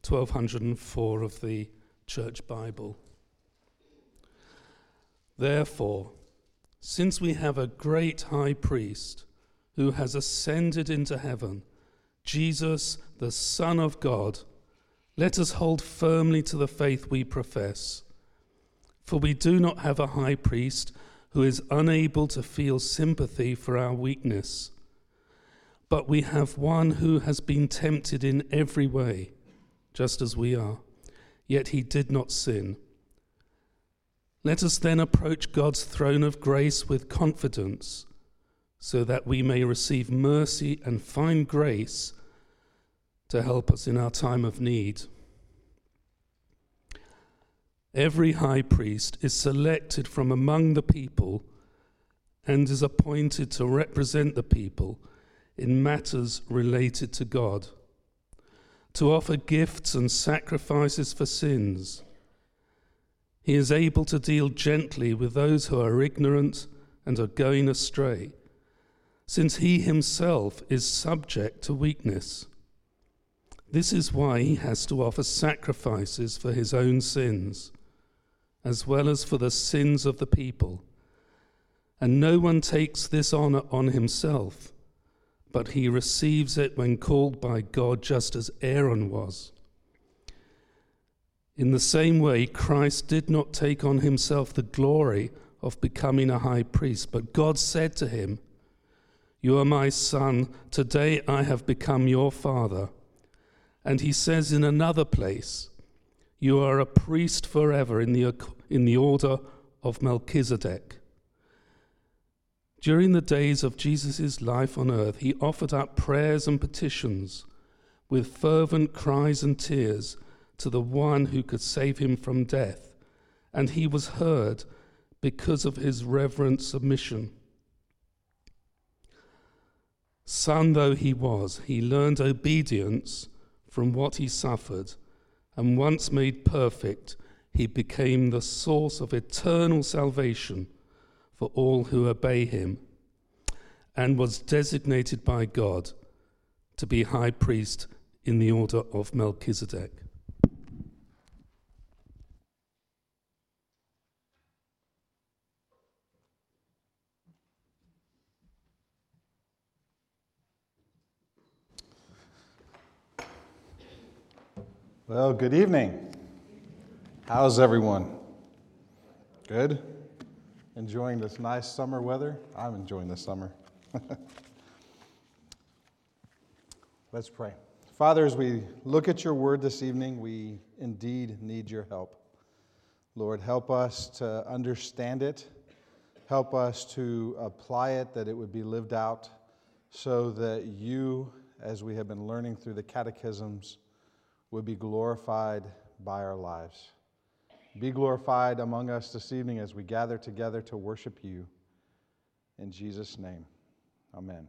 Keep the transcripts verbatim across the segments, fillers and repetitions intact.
twelve oh four of the Church Bible. Therefore, since we have a great high priest who has ascended into heaven, Jesus, the Son of God, let us hold firmly to the faith we profess. For we do not have a high priest who is unable to feel sympathy for our weakness, but we have one who has been tempted in every way, just as we are, yet he did not sin. Let us then approach God's throne of grace with confidence, so that we may receive mercy and find grace to help us in our time of need. Every high priest is selected from among the people and is appointed to represent the people in matters related to God, to offer gifts and sacrifices for sins. He is able to deal gently with those who are ignorant and are going astray, since he himself is subject to weakness. This is why he has to offer sacrifices for his own sins, as well as for the sins of the people. And no one takes this honor on himself, but he receives it when called by God, just as Aaron was. In the same way, Christ did not take on himself the glory of becoming a high priest, but God said to him, "You are my son, today I have become your father." And he says in another place, "You are a priest forever in the, in the order of Melchizedek." During the days of Jesus' life on earth, he offered up prayers and petitions with fervent cries and tears to the one who could save him from death, and he was heard because of his reverent submission. Son though he was, he learned obedience from what he suffered, and once made perfect, he became the source of eternal salvation for all who obey him, and was designated by God to be high priest in the order of Melchizedek. Well, good evening. How's everyone? Good? Enjoying this nice summer weather? I'm enjoying the summer. Let's pray. Father, as we look at your word this evening, we indeed need your help. Lord, help us to understand it. Help us to apply it, that it would be lived out, so that you, as we have been learning through the catechisms, would be glorified by our lives. Be glorified among us this evening as we gather together to worship you. In Jesus' name, amen.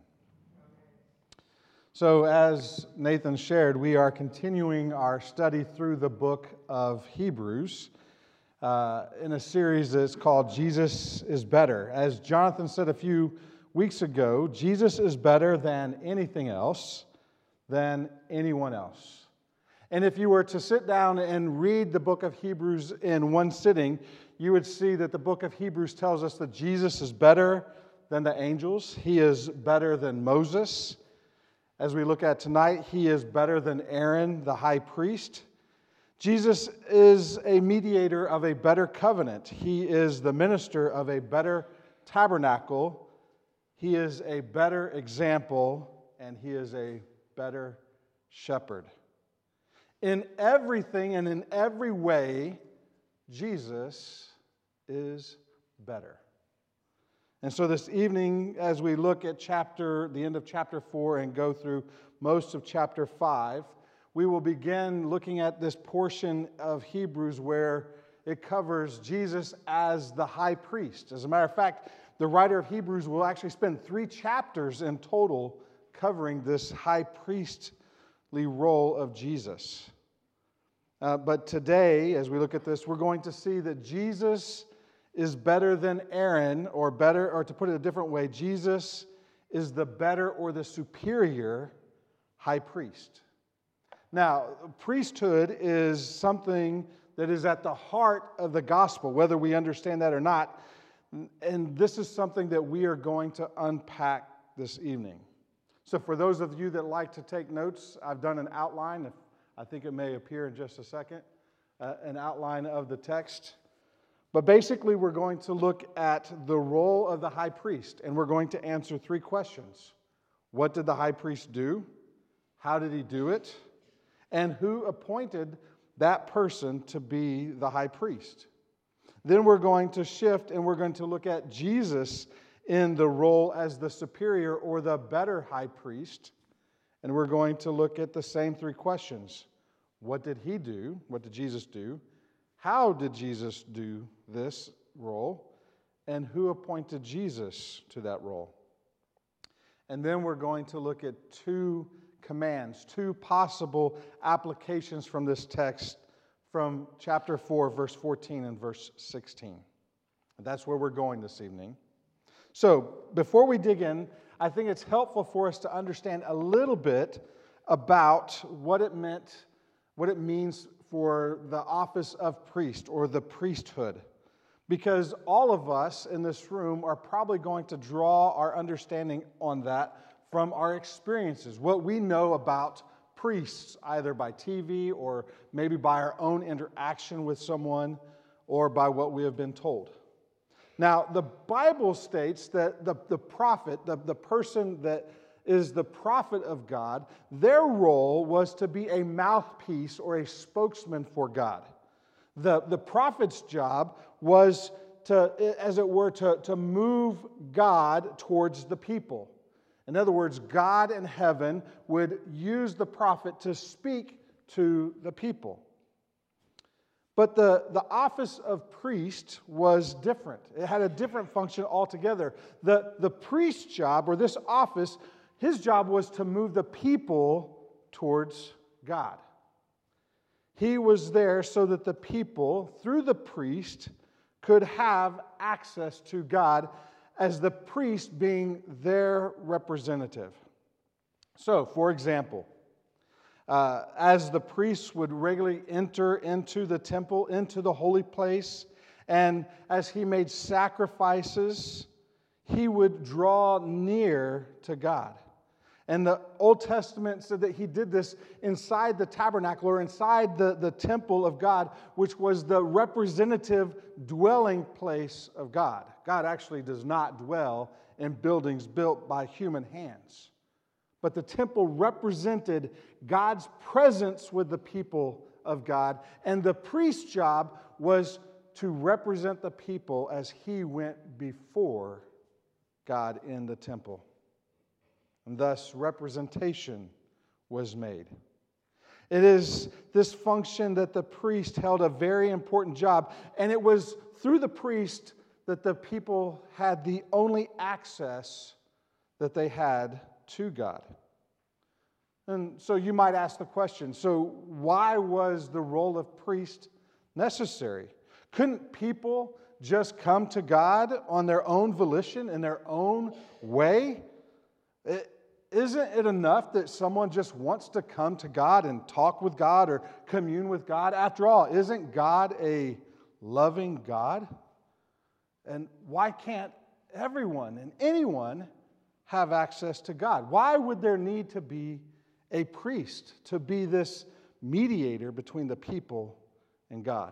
So as Nathan shared, we are continuing our study through the book of Hebrews uh, in a series that's called Jesus is Better. As Jonathan said a few weeks ago, Jesus is better than anything else, than anyone else. And if you were to sit down and read the book of Hebrews in one sitting, you would see that the book of Hebrews tells us that Jesus is better than the angels. He is better than Moses. As we look at tonight, he is better than Aaron, the high priest. Jesus is a mediator of a better covenant. He is the minister of a better tabernacle. He is a better example, and he is a better shepherd. In everything and in every way, Jesus is better. And so this evening, as we look at chapter, the end of chapter four and go through most of chapter five, we will begin looking at this portion of Hebrews where it covers Jesus as the high priest. As a matter of fact, the writer of Hebrews will actually spend three chapters in total covering this high priestly role of Jesus. Uh, but today, as we look at this, we're going to see that Jesus is better than Aaron, or better, or to put it a different way, Jesus is the better or the superior high priest. Now, priesthood is something that is at the heart of the gospel, whether we understand that or not. And this is something that we are going to unpack this evening. So for those of you that like to take notes, I've done an outline. I think it may appear in just a second, uh, an outline of the text. But basically, we're going to look at the role of the high priest, and we're going to answer three questions. What did the high priest do? How did he do it? And who appointed that person to be the high priest? Then we're going to shift, and we're going to look at Jesus in the role as the superior or the better high priest. And we're going to look at the same three questions. What did he do? What did Jesus do? How did Jesus do this role? And who appointed Jesus to that role? And then we're going to look at two commands, two possible applications from this text from chapter four, verse fourteen and verse sixteen. And that's where we're going this evening. So before we dig in, I think it's helpful for us to understand a little bit about what it meant, what it means for the office of priest or the priesthood. Because all of us in this room are probably going to draw our understanding on that from our experiences, what we know about priests, either by T V or maybe by our own interaction with someone or by what we have been told. Now, the Bible states that the, the prophet, the, the person that is the prophet of God, their role was to be a mouthpiece or a spokesman for God. The, the prophet's job was to, as it were, to, to move God towards the people. In other words, God in heaven would use the prophet to speak to the people. But the, the office of priest was different. It had a different function altogether. The, the priest's job, or this office, his job was to move the people towards God. He was there so that the people, through the priest, could have access to God as the priest being their representative. So, for example, uh, as the priests would regularly enter into the temple, into the holy place, and as he made sacrifices, he would draw near to God. And the Old Testament said that he did this inside the tabernacle or inside the, the temple of God, which was the representative dwelling place of God. God actually does not dwell in buildings built by human hands. But the temple represented God's presence with the people of God. And the priest's job was to represent the people as he went before God in the temple. And thus, representation was made. It is this function that the priest held a very important job, and it was through the priest that the people had the only access that they had to God. And so you might ask the question, so why was the role of priest necessary? Couldn't people just come to God on their own volition, in their own way? It, Isn't it enough that someone just wants to come to God and talk with God or commune with God? After all, isn't God a loving God? And why can't everyone and anyone have access to God? Why would there need to be a priest to be this mediator between the people and God?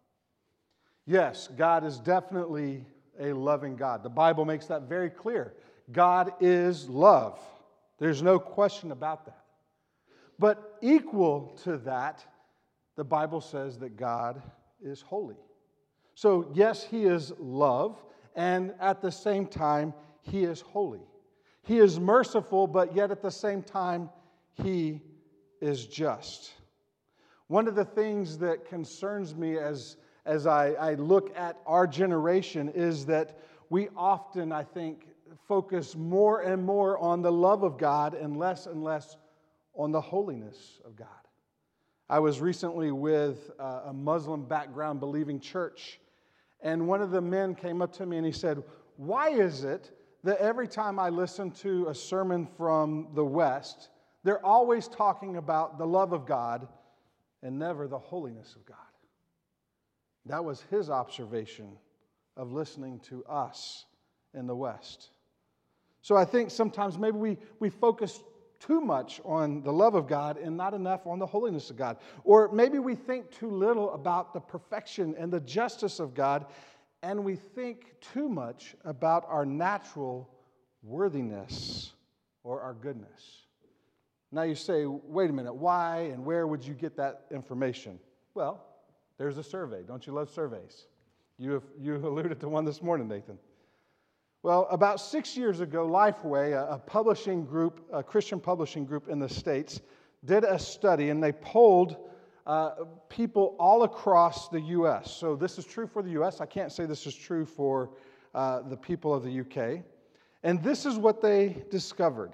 Yes, God is definitely a loving God. The Bible makes that very clear. God is love. There's no question about that. But equal to that, the Bible says that God is holy. So yes, He is love, and at the same time, He is holy. He is merciful, but yet at the same time, He is just. One of the things that concerns me as, as I, I look at our generation is that we often, I think, focus more and more on the love of God and less and less on the holiness of God. I was recently with a Muslim background believing church, and one of the men came up to me and he said, "Why is it that every time I listen to a sermon from the West, They're always talking about the love of God and never the holiness of God. That was his observation of listening to us in the West. So I think sometimes maybe we, we focus too much on the love of God and not enough on the holiness of God. Or maybe we think too little about the perfection and the justice of God, and we think too much about our natural worthiness or our goodness. Now you say, wait a minute, why and where would you get that information? Well, there's a survey. Don't you love surveys? You have, you alluded to one this morning, Nathan. Well, about six years ago, Lifeway, a, a publishing group, a Christian publishing group in the States, did a study, and they polled uh, people all across the U S. So this is true for the U S. I can't say this is true for uh, the people of the U K. And this is what they discovered.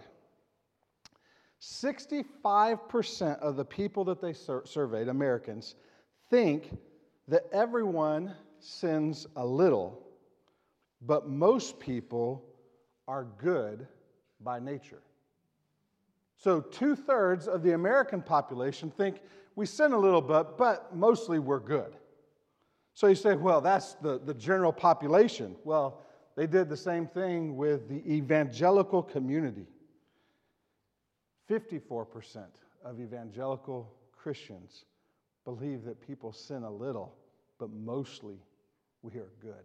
sixty-five percent of the people that they sur- surveyed, Americans, think that everyone sins a little, but most people are good by nature. So two-thirds of the American population think we sin a little bit, but mostly we're good. So you say, well, that's the, the general population. Well, they did the same thing with the evangelical community. fifty-four percent of evangelical Christians believe that people sin a little, but mostly we are good.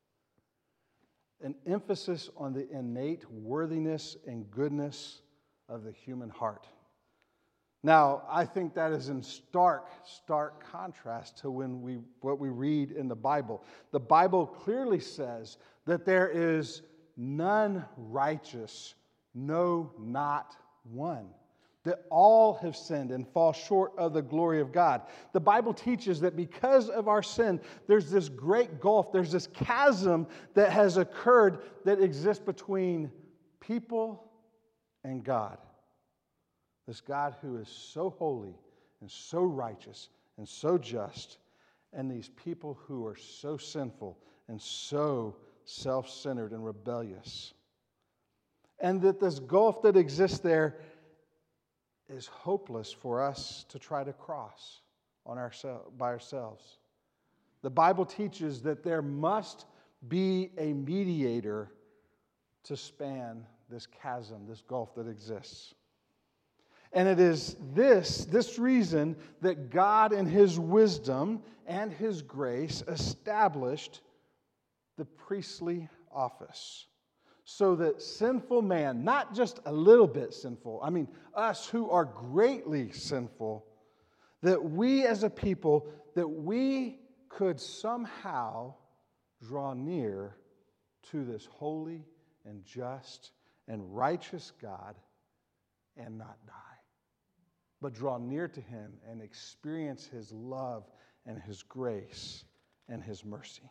An emphasis on the innate worthiness and goodness of the human heart. Now, I think that is in stark, stark contrast to when we what we read in the Bible. The Bible clearly says that there is none righteous, no, not one. That all have sinned and fall short of the glory of God. The Bible teaches that because of our sin, there's this great gulf, there's this chasm that has occurred that exists between people and God. This God who is so holy and so righteous and so just, and these people who are so sinful and so self-centered and rebellious. And that this gulf that exists there is hopeless for us to try to cross on ourselves, by ourselves. The Bible teaches that there must be a mediator to span this chasm, this gulf that exists. And it is this, this reason that God in His wisdom and His grace established the priestly office. So that sinful man, not just a little bit sinful, I mean us who are greatly sinful, that we as a people, that we could somehow draw near to this holy and just and righteous God and not die, but draw near to Him and experience His love and His grace and His mercy.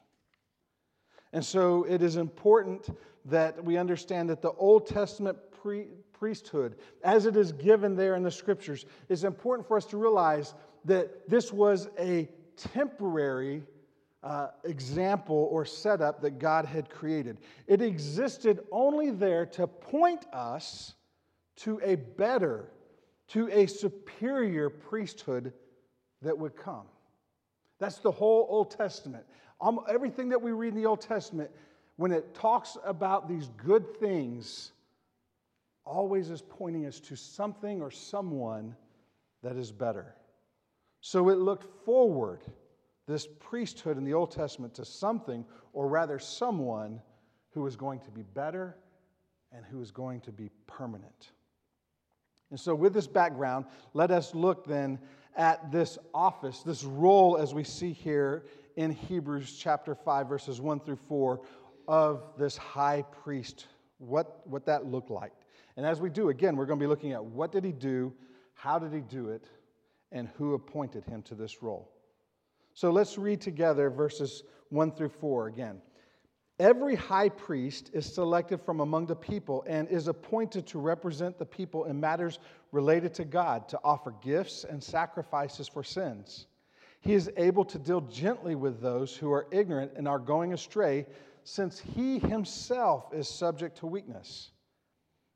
And so it is important that we understand that the Old Testament pre- priesthood, as it is given there in the Scriptures, is important for us to realize that this was a temporary uh, example or setup that God had created. It existed only there to point us to a better, to a superior priesthood that would come. That's the whole Old Testament. Um, everything that we read in the Old Testament, when it talks about these good things, always is pointing us to something or someone that is better. So it looked forward, this priesthood in the Old Testament, to something, or rather someone, who was going to be better and who is going to be permanent. And so with this background, let us look then at this office, this role as we see here in Hebrews chapter five, verses one through four, of this high priest, what, what that looked like. And as we do, again, we're going to be looking at what did he do, how did he do it, and who appointed him to this role. So let's read together verses one through four again. Every high priest is selected from among the people and is appointed to represent the people in matters related to God, to offer gifts and sacrifices for sins. He is able to deal gently with those who are ignorant and are going astray, since he himself is subject to weakness.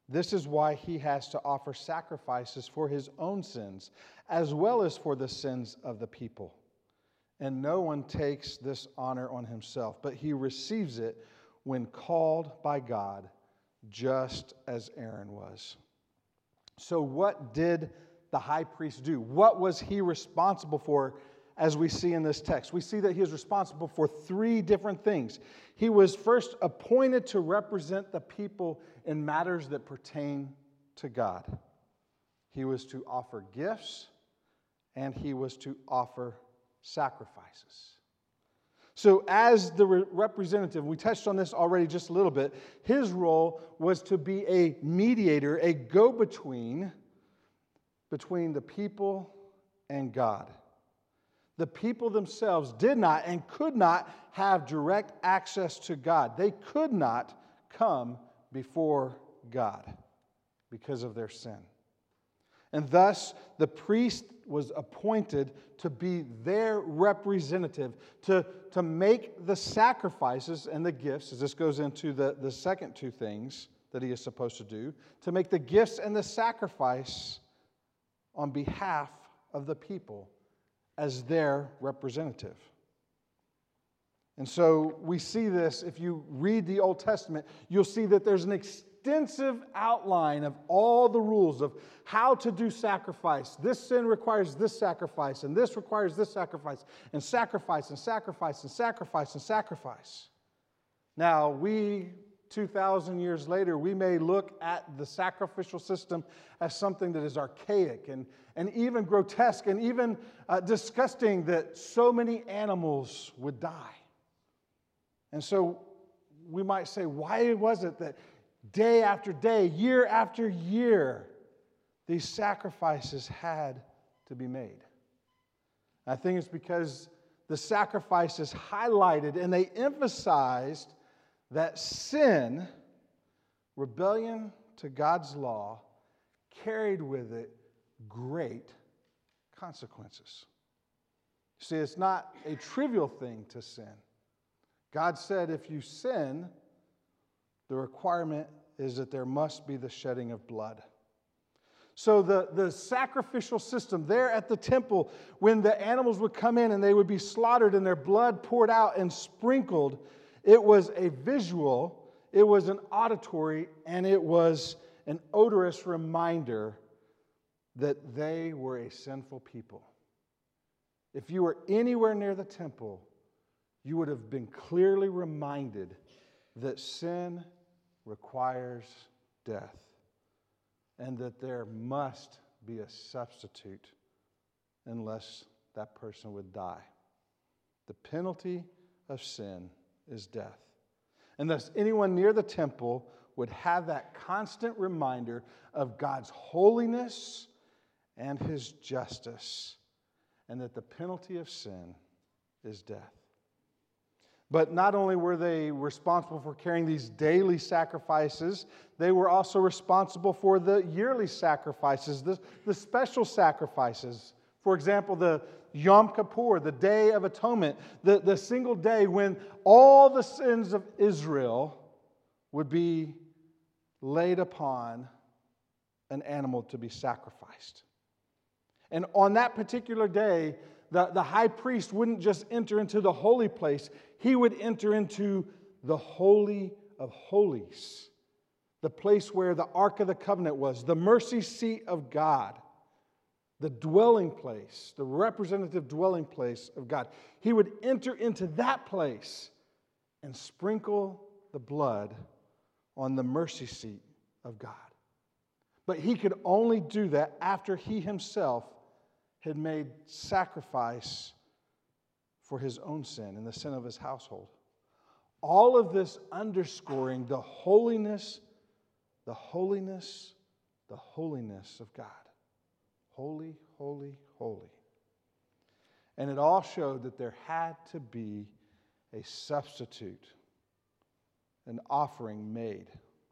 This is why he has to offer sacrifices for his own sins, as well as for the sins of the people. And no one takes this honor on himself, but he receives it when called by God, just as Aaron was. So what did the high priest do? What was he responsible for, as we see in this text? We see that he is responsible for three different things. He was first appointed to represent the people in matters that pertain to God. He was to offer gifts, and he was to offer sacrifices. So as the re- representative, we touched on this already just a little bit, his role was to be a mediator, a go-between between the people and God. The people themselves did not and could not have direct access to God. They could not come before God because of their sin. And thus, the priest was appointed to be their representative, to, to make the sacrifices and the gifts, as this goes into the, the second two things that he is supposed to do, to make the gifts and the sacrifice on behalf of the people as their representative. And so we see this, if you read the Old Testament, you'll see that there's an extensive outline of all the rules of how to do sacrifice. This sin requires this sacrifice, and this requires this sacrifice, and sacrifice, and sacrifice, and sacrifice, and sacrifice. Now, we, two thousand years later, we may look at the sacrificial system as something that is archaic and, and even grotesque and even uh, disgusting, that so many animals would die. And so we might say, why was it that day after day, year after year, these sacrifices had to be made? I think it's because the sacrifices highlighted and they emphasized that sin, rebellion to God's law, carried with it great consequences. See, it's not a trivial thing to sin. God said if you sin, the requirement is that there must be the shedding of blood. So the, the sacrificial system there at the temple, when the animals would come in and they would be slaughtered and their blood poured out and sprinkled, it was a visual, it was an auditory, and it was an odorous reminder that they were a sinful people. If you were anywhere near the temple, you would have been clearly reminded that sin requires death and that there must be a substitute unless that person would die. The penalty of sin is death. And thus anyone near the temple would have that constant reminder of God's holiness and His justice, and that the penalty of sin is death. But not only were they responsible for carrying these daily sacrifices, they were also responsible for the yearly sacrifices, the, the special sacrifices. For example, the Yom Kippur, the Day of Atonement, the, the single day when all the sins of Israel would be laid upon an animal to be sacrificed. And on that particular day, the, the high priest wouldn't just enter into the holy place, he would enter into the Holy of Holies, the place where the Ark of the Covenant was, the mercy seat of God, the dwelling place, the representative dwelling place of God. He would enter into that place and sprinkle the blood on the mercy seat of God. But he could only do that after he himself had made sacrifice for his own sin and the sin of his household. All of this underscoring the holiness, the holiness, the holiness of God. Holy, holy, holy. And it all showed that there had to be a substitute, an offering made.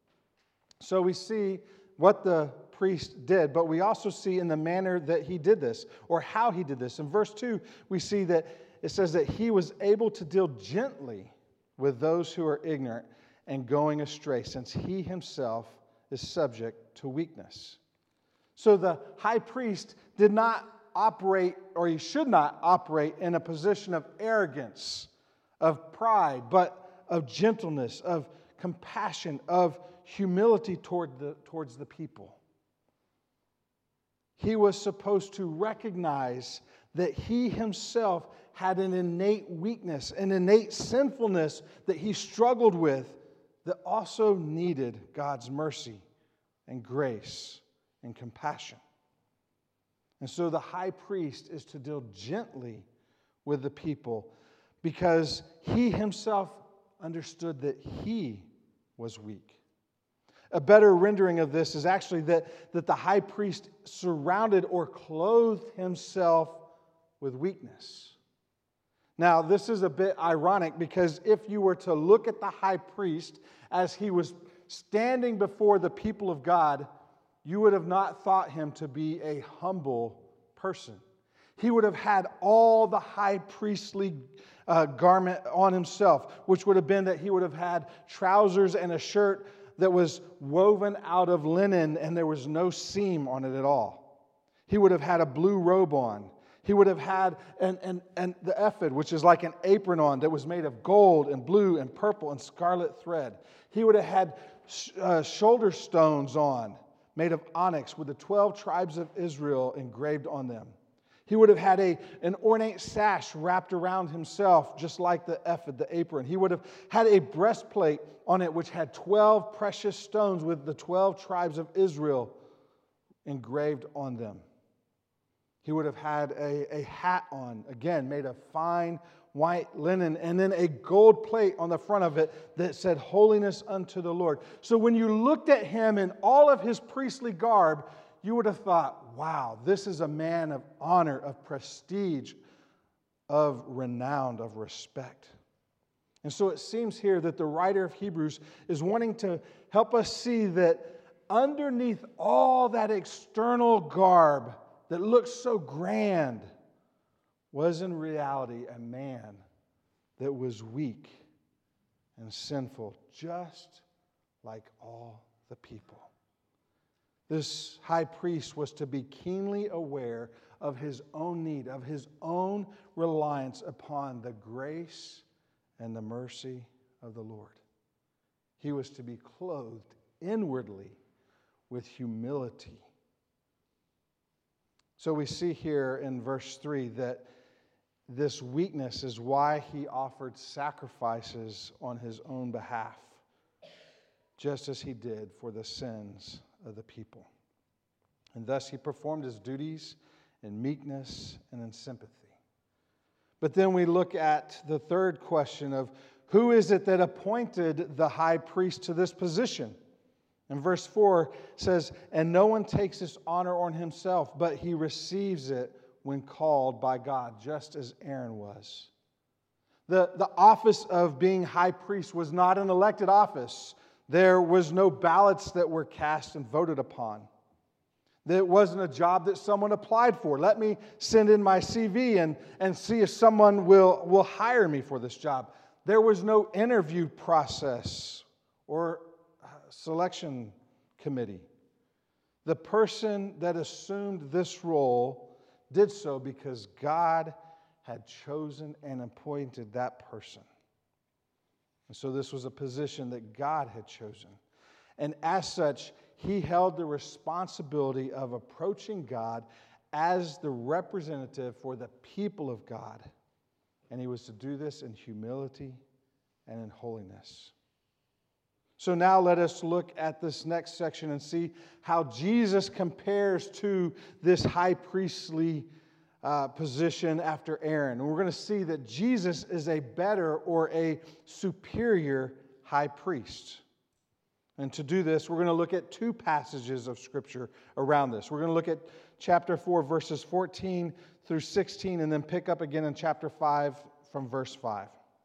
So we see what the priest did, but we also see in the manner that he did this, or how he did this. In verse two, we see that it says that he was able to deal gently with those who are ignorant and going astray, since he himself is subject to weakness. So the high priest did not operate, or he should not operate, in a position of arrogance, of pride, but of gentleness, of compassion, of humility toward the, towards the people. He was supposed to recognize that he himself had an innate weakness, an innate sinfulness that he struggled with, that also needed God's mercy and grace and compassion. And so the high priest is to deal gently with the people because he himself understood that he was weak. A better rendering of this is actually that, that the high priest surrounded or clothed himself with weakness. Now, this is a bit ironic because if you were to look at the high priest as he was standing before the people of God, you would have not thought him to be a humble person. He would have had all the high priestly uh, garment on himself, which would have been that he would have had trousers and a shirt that was woven out of linen and there was no seam on it at all. He would have had a blue robe on. He would have had an, an, an, the ephod, which is like an apron on that was made of gold and blue and purple and scarlet thread. He would have had sh- uh, shoulder stones on, made of onyx with the twelve tribes of Israel engraved on them. He would have had a, an ornate sash wrapped around himself, just like the ephod, the apron. He would have had a breastplate on it which had twelve precious stones with the twelve tribes of Israel engraved on them. He would have had a, a hat on, again, made of fine white linen, and then a gold plate on the front of it that said, "Holiness unto the Lord." So when you looked at him in all of his priestly garb, you would have thought, wow, this is a man of honor, of prestige, of renown, of respect. And so it seems here that the writer of Hebrews is wanting to help us see that underneath all that external garb that looks so grand was in reality a man that was weak and sinful, just like all the people. This high priest was to be keenly aware of his own need, of his own reliance upon the grace and the mercy of the Lord. He was to be clothed inwardly with humility. So we see here in verse three that this weakness is why he offered sacrifices on his own behalf, just as he did for the sins of the people. And thus he performed his duties in meekness and in sympathy. But then we look at the third question of who is it that appointed the high priest to this position? And verse four says, "And no one takes this honor on himself, but he receives it when called by God," just as Aaron was. The, the office of being high priest was not an elected office. There was no ballots that were cast and voted upon. It wasn't a job that someone applied for. Let me send in my C V and, and see if someone will, will hire me for this job. There was no interview process or selection committee. The person that assumed this role did so because God had chosen and appointed that person. And so this was a position that God had chosen. And as such, he held the responsibility of approaching God as the representative for the people of God. And he was to do this in humility and in holiness. So now let us look at this next section and see how Jesus compares to this high priestly uh, position after Aaron. And we're going to see that Jesus is a better or a superior high priest. And to do this, we're going to look at two passages of Scripture around this. We're going to look at chapter four, verses fourteen through sixteen, and then pick up again in chapter five from verse five.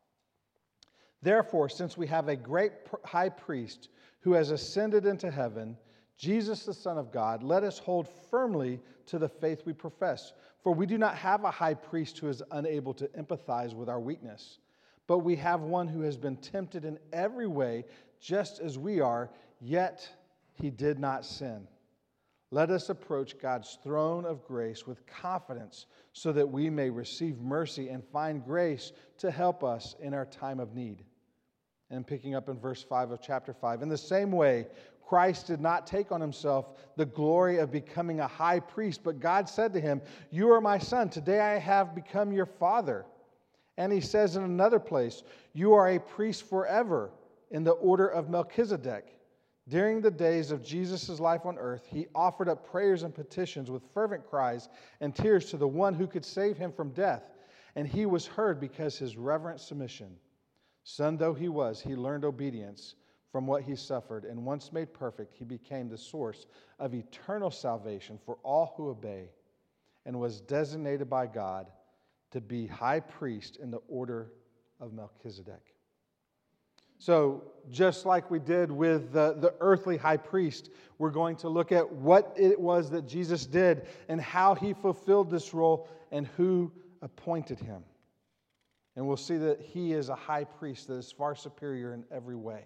"Therefore, since we have a great high priest who has ascended into heaven, Jesus the Son of God, let us hold firmly to the faith we profess. For we do not have a high priest who is unable to empathize with our weakness, but we have one who has been tempted in every way, just as we are, yet he did not sin. Let us approach God's throne of grace with confidence so that we may receive mercy and find grace to help us in our time of need. And picking up in verse five of chapter five, in the same way, Christ did not take on himself the glory of becoming a high priest, but God said to him, "You are my son. Today I have become your father." And he says in another place, "You are a priest forever in the order of Melchizedek." During the days of Jesus' life on earth, he offered up prayers and petitions with fervent cries and tears to the one who could save him from death. And he was heard because his reverent submission. Son though he was, he learned obedience from what he suffered, and once made perfect, he became the source of eternal salvation for all who obey, and was designated by God to be high priest in the order of Melchizedek. So, just like we did with the, the earthly high priest, we're going to look at what it was that Jesus did and how he fulfilled this role and who appointed him. And we'll see that he is a high priest that is far superior in every way.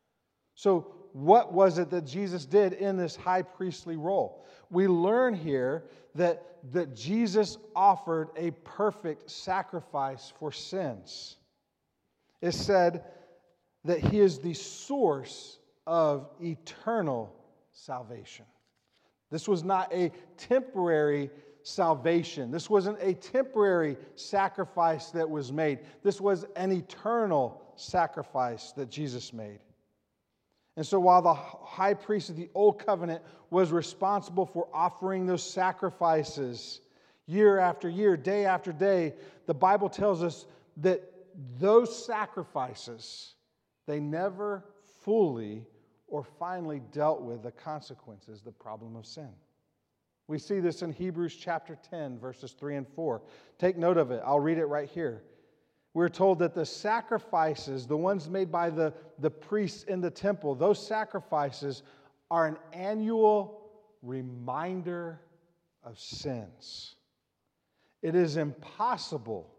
So, what was it that Jesus did in this high priestly role? We learn here that, that Jesus offered a perfect sacrifice for sins. It said that he is the source of eternal salvation. This was not a temporary salvation. This wasn't a temporary sacrifice that was made. This was an eternal sacrifice that Jesus made. And so while the high priest of the Old Covenant was responsible for offering those sacrifices year after year, day after day, the Bible tells us that those sacrifices, they never fully or finally dealt with the consequences, the problem of sin. We see this in Hebrews chapter ten, verses three and four. Take note of it. I'll read it right here. We're told that the sacrifices, the ones made by the, the priests in the temple, those sacrifices are an annual reminder of sins. It is impossible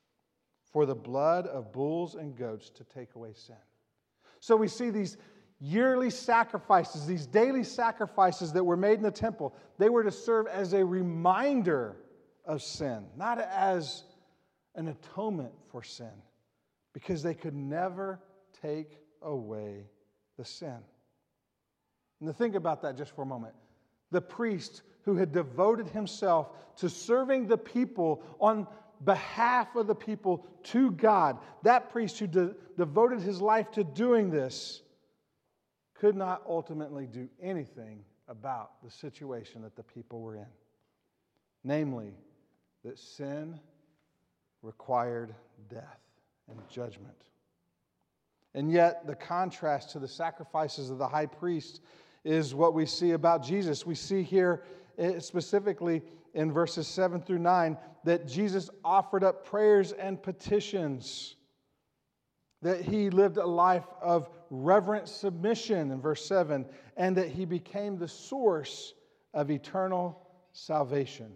for the blood of bulls and goats to take away sin. So we see these yearly sacrifices, these daily sacrifices that were made in the temple. They were to serve as a reminder of sin, not as an atonement for sin, because they could never take away the sin. And to think about that just for a moment. The priest who had devoted himself to serving the people on behalf of the people to God, that priest who de- devoted his life to doing this, could not ultimately do anything about the situation that the people were in. Namely, that sin required death and judgment. And yet, the contrast to the sacrifices of the high priest is what we see about Jesus. We see here specifically in verses seven through nine that Jesus offered up prayers and petitions, that he lived a life of reverent submission in verse seven, and that he became the source of eternal salvation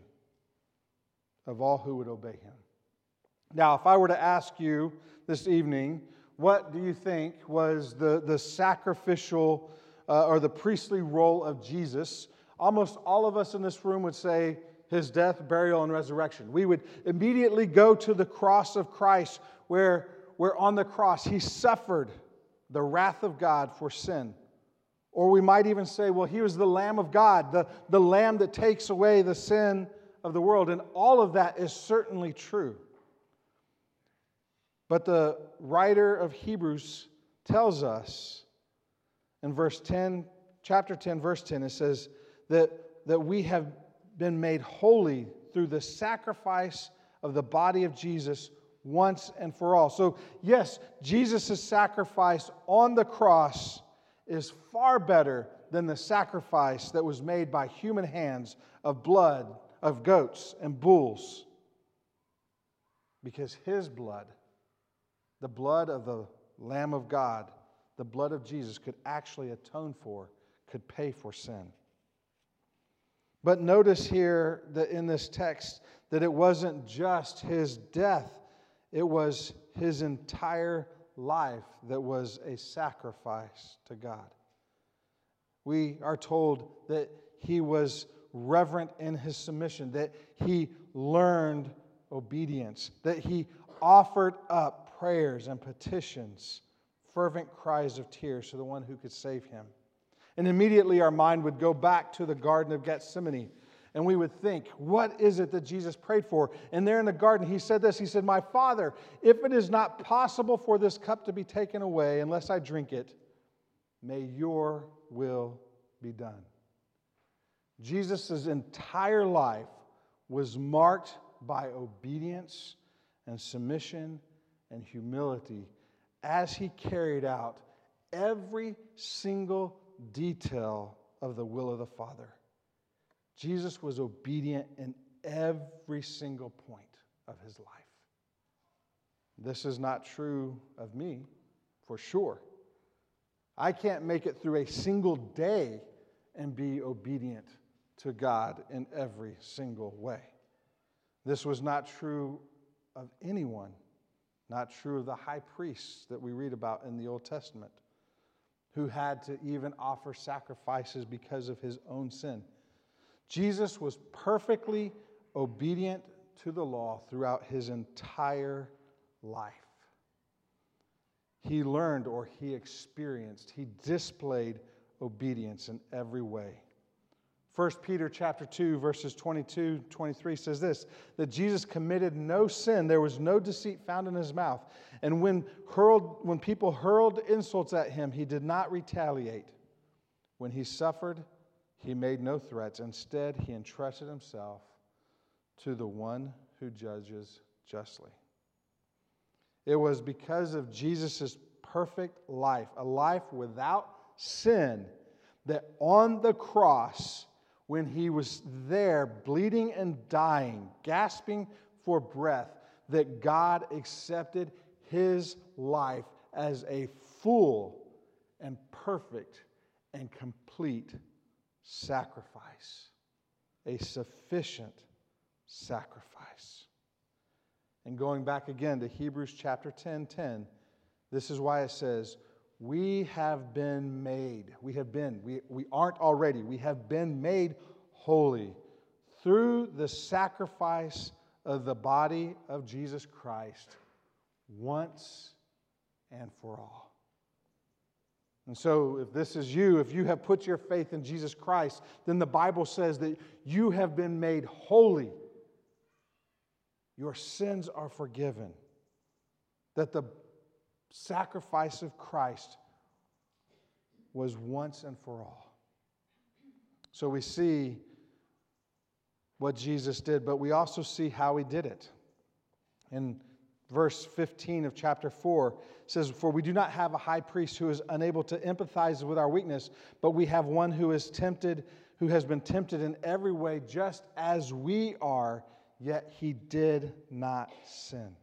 of all who would obey him. Now, if I were to ask you this evening, what do you think was the, the sacrificial uh, or the priestly role of Jesus? Almost all of us in this room would say his death, burial, and resurrection. We would immediately go to the cross of Christ, where, where on the cross he suffered the wrath of God for sin. Or we might even say, well, he was the Lamb of God, the, the Lamb that takes away the sin of the world. And all of that is certainly true. But the writer of Hebrews tells us in verse ten, chapter ten, verse ten, it says that, that we have been made holy through the sacrifice of the body of Jesus once and for all. So, yes, Jesus' sacrifice on the cross is far better than the sacrifice that was made by human hands of blood, of goats and bulls. Because his blood, the blood of the Lamb of God, the blood of Jesus, could actually atone for, could pay for sin. But notice here that in this text that it wasn't just his death, it was his entire life that was a sacrifice to God. We are told that he was reverent in his submission, that he learned obedience, that he offered up prayers and petitions, fervent cries of tears to the one who could save him. And immediately our mind would go back to the Garden of Gethsemane, and we would think, what is it that Jesus prayed for? And there in the garden, he said this, he said, "My Father, if it is not possible for this cup to be taken away unless I drink it, may your will be done." Jesus' entire life was marked by obedience and submission and humility as he carried out every single detail of the will of the Father. Jesus was obedient in every single point of his life. This is not true of me, for sure. I can't make it through a single day and be obedient to God in every single way. This was not true of anyone, not true of the high priests that we read about in the Old Testament, who had to even offer sacrifices because of his own sin. Jesus was perfectly obedient to the law throughout his entire life. He learned, or he experienced, he displayed obedience in every way. First Peter chapter two, verses twenty-two, twenty-three says this, that Jesus committed no sin. There was no deceit found in his mouth. And when hurled, when people hurled insults at him, he did not retaliate. When he suffered, he made no threats. Instead, he entrusted himself to the one who judges justly. It was because of Jesus' perfect life, a life without sin, that on the cross, when he was there bleeding and dying, gasping for breath, that God accepted his life as a full and perfect and complete sacrifice, a sufficient sacrifice. And going back again to Hebrews chapter ten, ten, this is why it says, we have been made, we have been, we, we aren't already, we have been made holy through the sacrifice of the body of Jesus Christ once and for all. And so if this is you, if you have put your faith in Jesus Christ, then the Bible says that you have been made holy. Your sins are forgiven. That the sacrifice of Christ was once and for all. So we see what Jesus did, but we also see how he did it. In verse fifteen of chapter four, it says, "For we do not have a high priest who is unable to empathize with our weakness, but we have one who is tempted, who has been tempted in every way just as we are, yet he did not sin."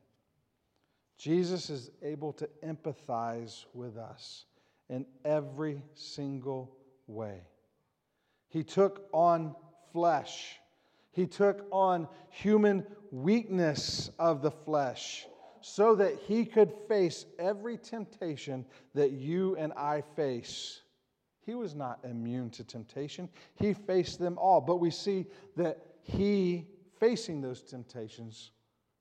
Jesus is able to empathize with us in every single way. He took on flesh. He took on human weakness of the flesh so that he could face every temptation that you and I face. He was not immune to temptation. He faced them all. But we see that he, facing those temptations,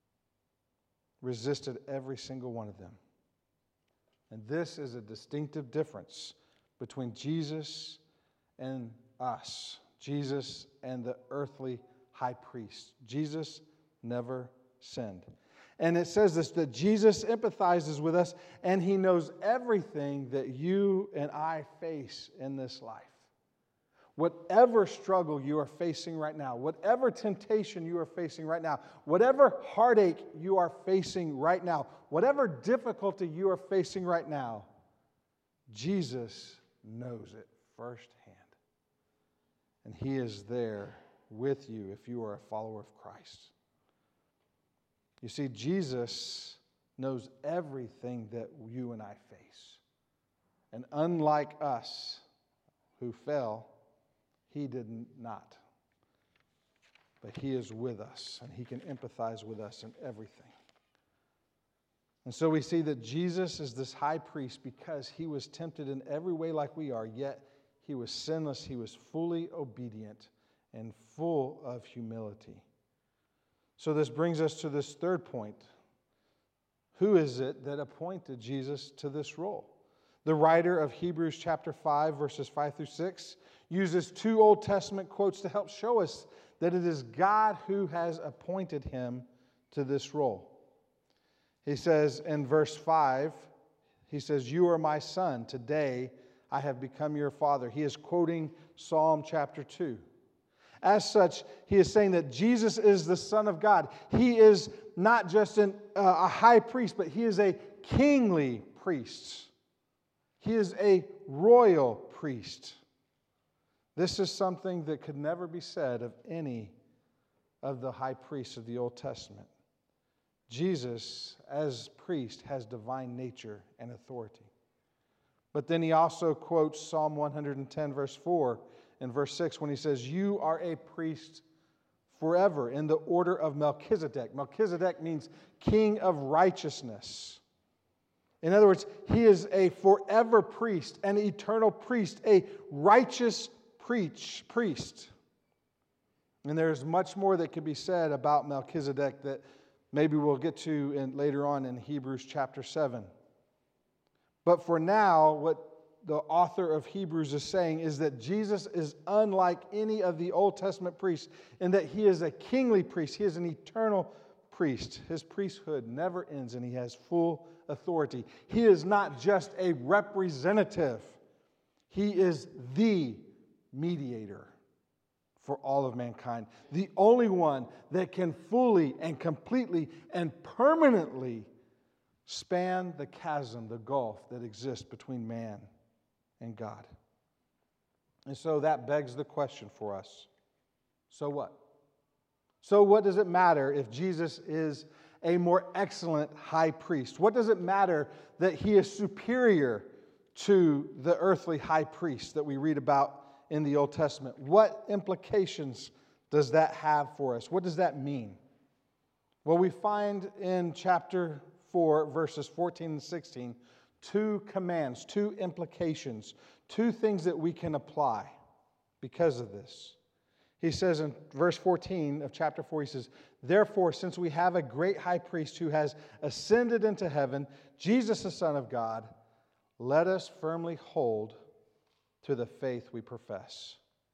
resisted every single one of them. And this is a distinctive difference between Jesus and us, Jesus and the earthly high priest. Jesus never sinned. And it says this, that Jesus empathizes with us and he knows everything that you and I face in this life. Whatever struggle you are facing right now, whatever temptation you are facing right now, whatever heartache you are facing right now, whatever difficulty you are facing right now, Jesus knows it firsthand. And he is there with you if you are a follower of Christ. You see, Jesus knows everything that you and I face. And unlike us who fell, he did not. But he is with us, and he can empathize with us in everything. And so we see that Jesus is this high priest because he was tempted in every way like we are, yet He was sinless. He was fully obedient and full of humility. So this brings us to this third point. Who is it that appointed Jesus to this role? The writer of Hebrews chapter five, verses five through six, uses two Old Testament quotes to help show us that it is God who has appointed him to this role. He says in verse five, he says, "You are my son. Today I have become your father." He is quoting Psalm chapter two. As such, he is saying that Jesus is the Son of God. He is not just an, uh, a high priest, but he is a kingly priest. He is a royal priest. This is something that could never be said of any of the high priests of the Old Testament. Jesus, as priest, has divine nature and authority. But then he also quotes Psalm one hundred ten, verse four, and verse six, when he says, "You are a priest forever in the order of Melchizedek." Melchizedek means king of righteousness. In other words, he is a forever priest, an eternal priest, a righteous preach, priest. And there's much more that could be said about Melchizedek that maybe we'll get to in, later on in Hebrews chapter seven. But for now, what the author of Hebrews is saying is that Jesus is unlike any of the Old Testament priests in that he is a kingly priest. He is an eternal priest. His priesthood never ends and he has full authority. He is not just a representative. He is the mediator for all of mankind. The only one that can fully and completely and permanently span the chasm, the gulf that exists between man and God. And so that begs the question for us. So what? So what does it matter if Jesus is a more excellent high priest? What does it matter that he is superior to the earthly high priest that we read about in the Old Testament? What implications does that have for us? What does that mean? Well, we find in chapter four, verses fourteen and sixteen, two commands, two implications, two things that we can apply because of this. He says in verse fourteen of chapter four, he says, "Therefore, since we have a great high priest who has ascended into heaven, Jesus the Son of God, let us firmly hold to the faith we profess."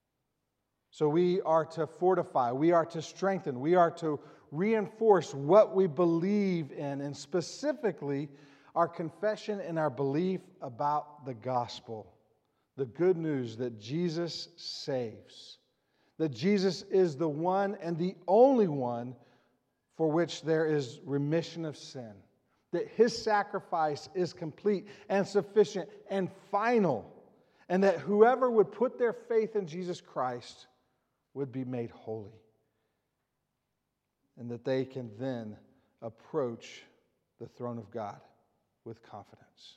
So we are to fortify, we are to strengthen, we are to reinforce what we believe in, and specifically our confession and our belief about the gospel, the good news that Jesus saves, that Jesus is the one and the only one for which there is remission of sin, that his sacrifice is complete and sufficient and final, and that whoever would put their faith in Jesus Christ would be made holy, and that they can then approach the throne of God with confidence.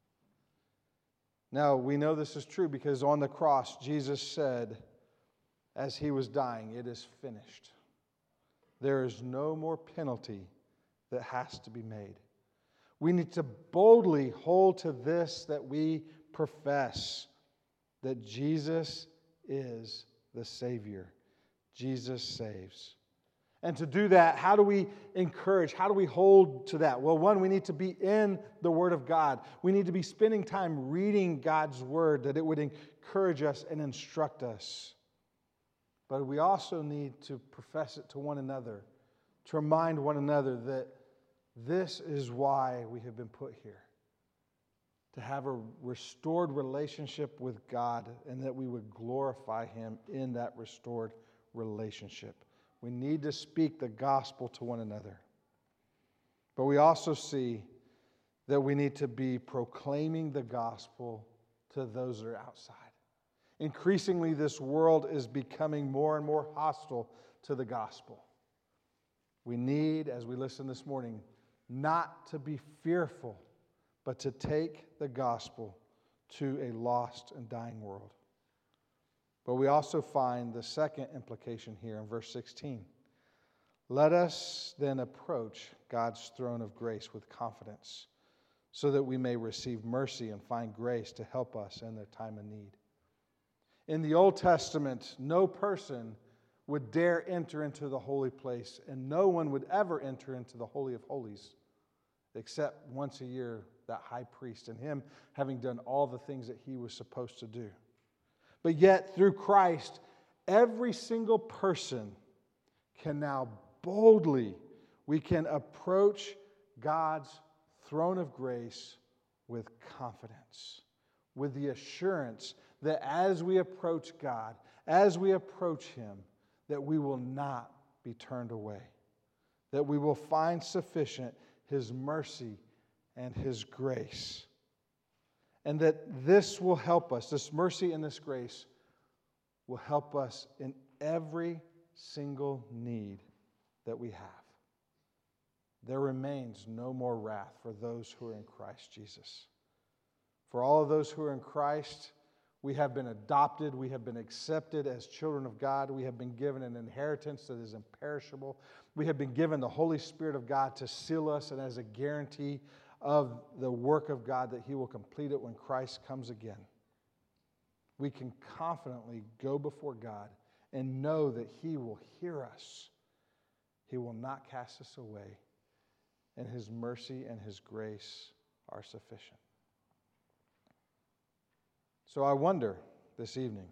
Now, we know this is true because on the cross, Jesus said, as he was dying, "It is finished." There is no more penalty that has to be made. We need to boldly hold to this that we profess, that Jesus is the Savior. Jesus saves. And to do that, how do we encourage? How do we hold to that? Well, one, we need to be in the Word of God. We need to be spending time reading God's Word, that it would encourage us and instruct us. But we also need to profess it to one another, to remind one another that this is why we have been put here, to have a restored relationship with God, and that we would glorify Him in that restored relationship. We need to speak the gospel to one another. But we also see that we need to be proclaiming the gospel to those that are outside. Increasingly, this world is becoming more and more hostile to the gospel. We need, as we listen this morning, not to be fearful, but to take the gospel to a lost and dying world. But we also find the second implication here in verse sixteen. Let us then approach God's throne of grace with confidence, so that we may receive mercy and find grace to help us in the time of need. In the Old Testament, no person would dare enter into the holy place, and no one would ever enter into the Holy of Holies except once a year, that high priest, and him having done all the things that he was supposed to do. But yet, through Christ, every single person can now boldly, we can approach God's throne of grace with confidence, with the assurance that as we approach God, as we approach Him, that we will not be turned away, that we will find sufficient His mercy and His grace. And that this will help us, this mercy and this grace will help us in every single need that we have. There remains no more wrath for those who are in Christ Jesus. For all of those who are in Christ, we have been adopted, we have been accepted as children of God, we have been given an inheritance that is imperishable. We have been given the Holy Spirit of God to seal us and as a guarantee of the work of God that He will complete it when Christ comes again. We can confidently go before God and know that He will hear us. He will not cast us away, and His mercy and His grace are sufficient. So I wonder this evening,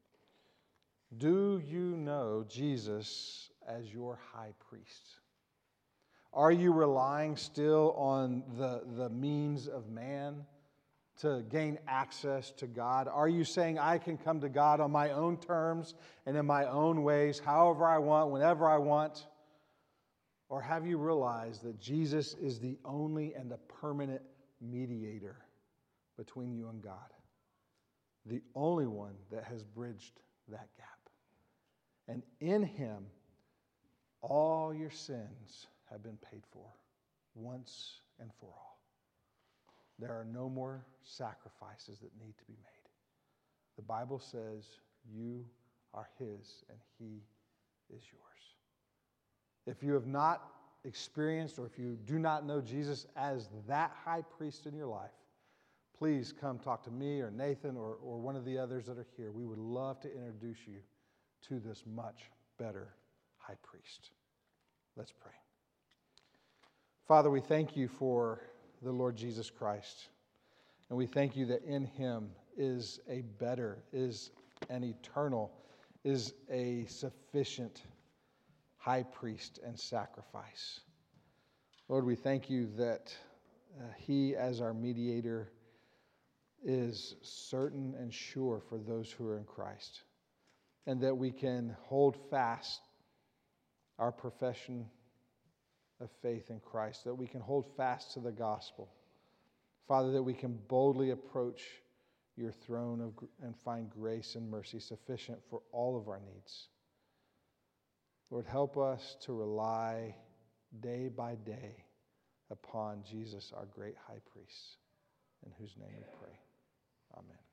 do you know Jesus as your high priest? Are you relying still on the, the means of man to gain access to God? Are you saying, I can come to God on my own terms and in my own ways, however I want, whenever I want? Or have you realized that Jesus is the only and the permanent mediator between you and God? The only one that has bridged that gap. And in Him, all your sins have been paid for, once and for all. There are no more sacrifices that need to be made. The Bible says you are His and He is yours. If you have not experienced or if you do not know Jesus as that high priest in your life, please come talk to me or Nathan or, or one of the others that are here. We would love to introduce you to this much better high priest. Let's pray. Father, we thank you for the Lord Jesus Christ. And we thank you that in Him is a better, is an eternal, is a sufficient high priest and sacrifice. Lord, we thank you that uh, He, as our mediator, is certain and sure for those who are in Christ. And that we can hold fast our profession of faith in Christ, that we can hold fast to the gospel. Father, that we can boldly approach your throne of, and find grace and mercy sufficient for all of our needs. Lord, help us to rely day by day upon Jesus, our great high priest, in whose name we pray. Amen.